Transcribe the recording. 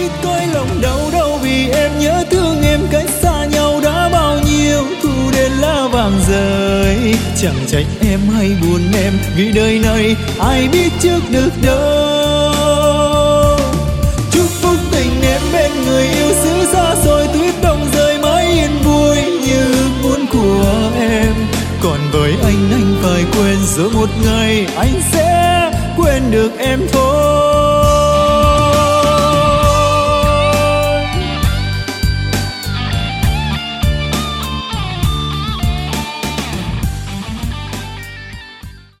biết cõi lòng đau đau vì em nhớ thương em cách xa nhau đã bao nhiêu. Thu đến lá vàng rơi, chẳng trách em hay buồn em vì đời này ai biết trước được đâu. Chúc phúc tình em bên người yêu xứ xa xôi, tuyết đông rơi mãi yên vui như ước muốn của em. Còn với anh phải quên rồi một ngày anh sẽ quên được em thôi.